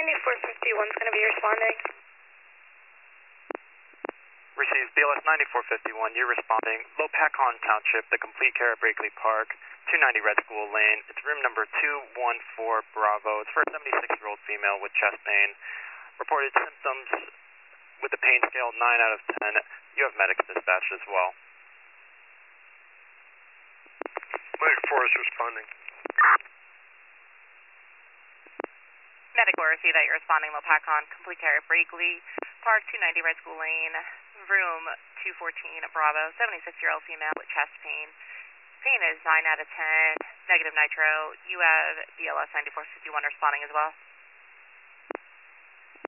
9451 is going to be responding. Received BLS 9451, you're responding. Lopakon Township, the complete care at Brakely Park, 290 Red School Lane. It's room number 214 Bravo. It's for a 76-year-old female with chest pain. Reported symptoms with the pain scale 9 out of 10. You have medics dispatched as well. Medic 4 is responding. Medic 4, see that you're responding. Lopakon, complete care at Brakely Park, 290 Red School Lane, room 214 Bravo, 76-year-old female with chest pain. Pain is 9 out of 10, negative nitro. You have BLS 9451 responding as well.